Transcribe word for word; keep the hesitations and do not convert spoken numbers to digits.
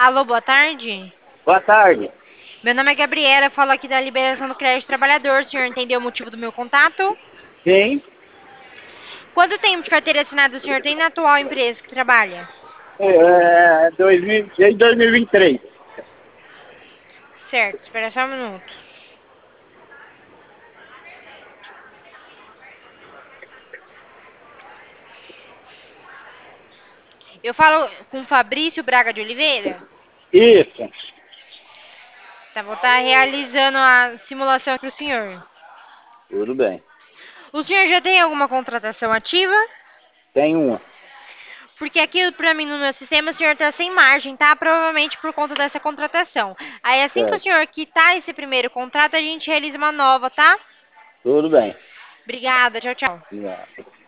Alô, boa tarde. Boa tarde. Meu nome é Gabriela, eu falo aqui da liberação do crédito trabalhador. O senhor entendeu o motivo do meu contato? Sim, Quanto tempo de carteira assinada o senhor tem na atual empresa que trabalha? é, dois mil, desde dois mil e vinte e três. Certo, espera só um minuto. Eu falo com Fabrício Braga de Oliveira? Isso, Tá, vou estar realizando a simulação para o senhor. tudo bem. O senhor já tem alguma contratação ativa? Tem uma, Porque aqui para mim no meu sistema o senhor está sem margem, tá? Provavelmente por conta dessa contratação. Aí assim que o certo. senhor quitar esse primeiro contrato, a gente realiza uma nova, tá? Tudo bem. Obrigada, tchau, tchau. Obrigado.